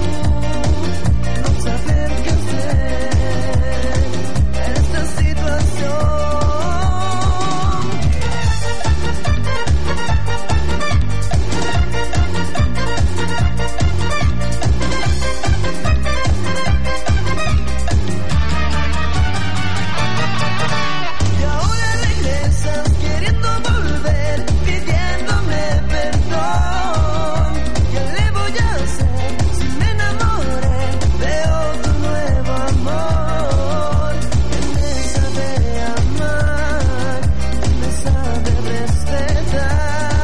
no saber qué hacer en esta situación? Y ahora regresas queriendo volver, pidiéndome perdón. ¿Qué le voy a hacer si me enamoré de otro nuevo amor? Que me sabe amar, que me sabe respetar.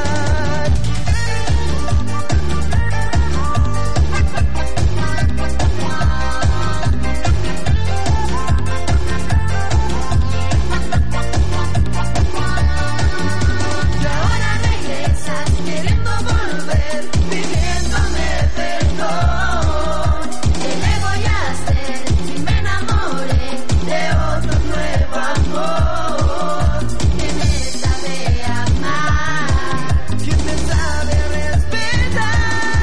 Y ahora regresas queriendo volver, pidiéndome perdón. ¿Qué le voy a hacer si me enamoré de otro nuevo amor? Que me sabe amar, que me sabe respetar.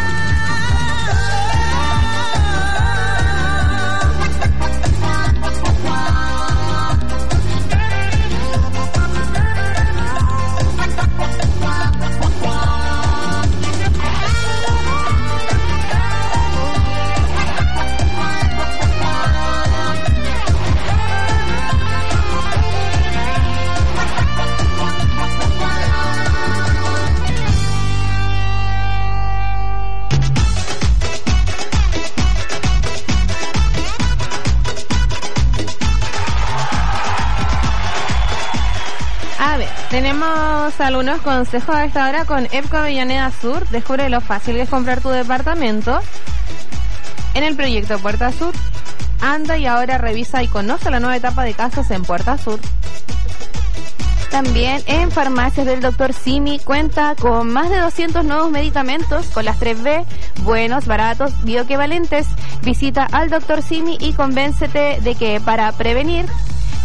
A ver, tenemos algunos consejos a esta hora con EPCO Avellaneda Sur. Descubre lo fácil que es comprar tu departamento. En el proyecto Puerta Sur, anda y ahora revisa y conoce la nueva etapa de casas en Puerta Sur. También en Farmacias del Dr. Simi cuenta con más de 200 nuevos medicamentos con las 3B, buenos, baratos, bioequivalentes. Visita al Dr. Simi y convéncete de que para prevenir,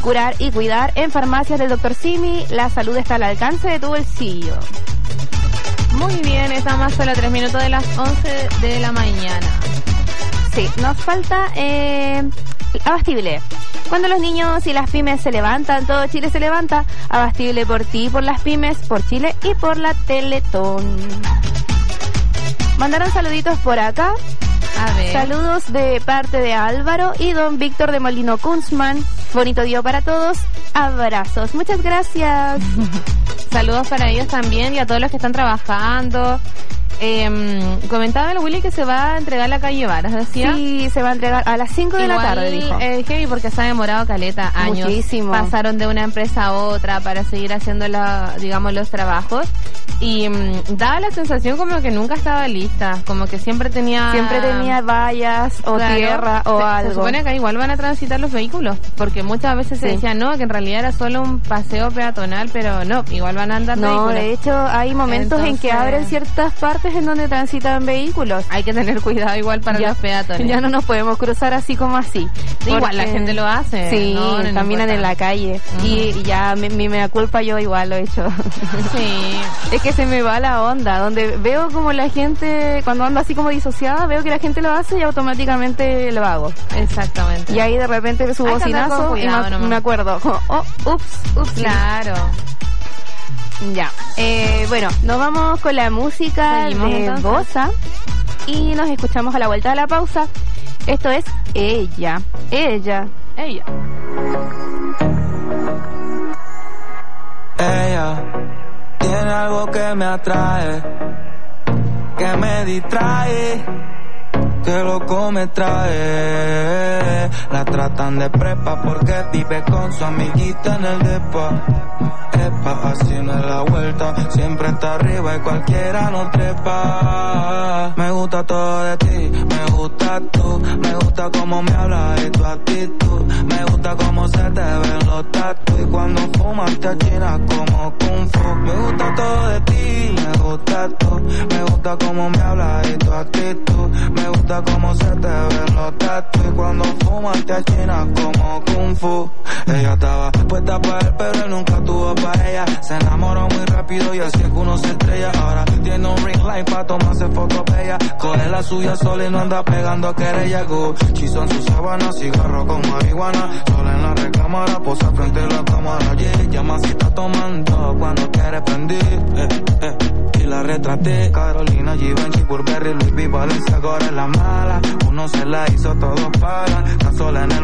curar y cuidar en farmacias del Dr. Simi. La salud está al alcance de tu bolsillo. Muy bien, estamos a los 3 minutos de las 11 de la mañana. Sí, nos falta Abastible. Cuando los niños y las pymes se levantan, todo Chile se levanta. Abastible por ti, por las pymes, por Chile y por la Teletón. Mandaron saluditos por acá. A ver. Saludos de parte de Álvaro y don Víctor de Molino Kunzman. Bonito día para todos. Abrazos. Muchas gracias. Saludos para ellos también y a todos los que están trabajando. Comentaba el Willy que se va a entregar la calle Varas, ¿decía? Sí, se va a entregar a las 5 de la tarde, dijo. Heavy porque se ha demorado caleta, años. Muchísimo. Pasaron de una empresa a otra para seguir haciendo digamos, los trabajos. Y daba la sensación como que nunca estaba lista, como que siempre tenía vallas o tierra o algo. Se supone que igual van a transitar los vehículos, porque muchas veces se decía no, que en realidad era solo un paseo peatonal, pero no, igual van a andar vehículos. No, de hecho hay momentos en que abren ciertas partes en donde transitan vehículos. Hay que tener cuidado igual para los peatones. Ya no nos podemos cruzar así como así. Igual la gente lo hace. Sí, no caminan en la calle. Y ya mi mea culpa, yo igual lo he hecho. Sí. Es que se me va la onda, donde veo como la gente, cuando ando así como disociada, veo que la gente lo hace y automáticamente lo hago. Exactamente. Y ahí de repente su bocinazo y me acuerdo, ups. Claro. Ya. Bueno, nos vamos con la música de Bossa y nos escuchamos a la vuelta de la pausa. Esto es Ella. Ella tiene algo que me atrae, que me distrae, que loco me trae. La tratan de prepa porque vive con su amiguita en el depa. Epa, así no es la vuelta, siempre está arriba y cualquiera no trepa. Me gusta todo de ti, me gusta tú, me gusta cómo me hablas y tu actitud. Me gusta cómo se te ven los tatuajes y cuando fumas te achinas como Kung Fu. Me gusta todo de ti, me gusta tú, me gusta cómo me hablas y tu actitud. Me gusta cómo se te ven los tatuajes y cuando fumas te achinas como Kung Fu. Ella estaba puesta para él pero él nunca tuvo para ella. Se enamoró muy rápido y así es que uno se estrella. Ahora tiene un ring light para tomarse fotos bella. Coge la suya sola y no anda pegando querella. Gucci son sus sábanas, cigarro con marihuana. Sola en la recámara, posa frente a la cámara. Llama si está tomando cuando quiere prender. Y la retraté. Carolina, Givenchy, Burberry, Louis V, Valencia, ahora es la mala. Uno se la hizo, todos pagan. Está sola en el